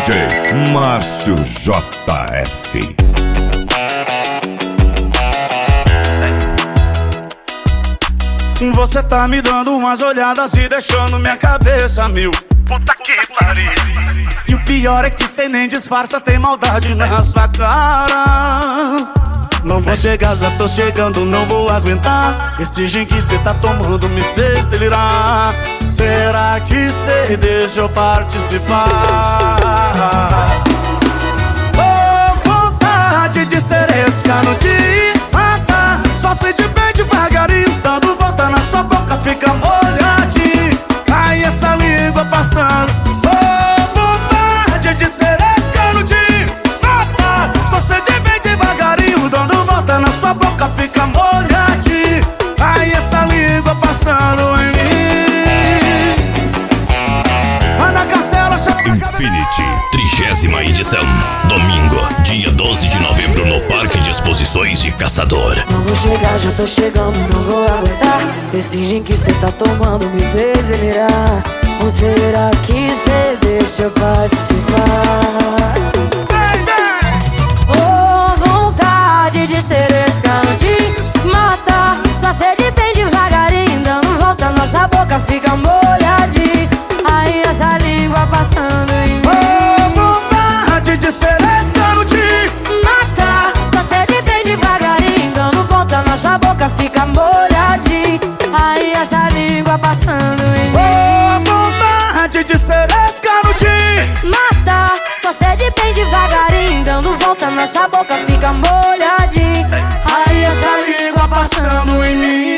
DJ Márcio JF. Você tá me dando umas olhadas e deixando minha cabeça mil. Puta que pariu. E o pior é que cê nem disfarça, tem maldade na sua cara. Não vou chegar, já tô chegando, não vou aguentar. Esse gin que cê tá tomando me fez delirar. Será que cê deixa eu participar? Oh, vontade de ser esse cano de matar. Só sei de bem devagarinho, dando volta na sua boca, fica molhadinho. Cai essa língua passando. Oh, vontade de ser esse cano de matar. Só sei de bem devagarinho, dando volta na sua boca, fica molhadinho. Cai essa língua passando em mim. Ana Castela chama Infinity, 30ª edição. Domingo, dia 12 de novembro, no Parque de Exposições de Caçador. Não vou chegar, já tô chegando, não vou aguentar. Esse gin que cê tá tomando me fez delirar. Ou será que cê deixa eu participar? Oh, vontade de ser esse cano de matar. Só sei de bem devagarinho, dando volta, nossa boca fica molhadinha. Aí essa língua passando em mim. Oh, vontade de ser esse cano de matar. Só sei de bem devagarinho, dando volta, nossa boca fica molhadinha. Aí essa língua passando em mim. Oh, vontade de ser esse cano de matar. Só sei de bem devagarinho, dando volta, nossa boca fica molhadinha. Aí essa língua passando em mim.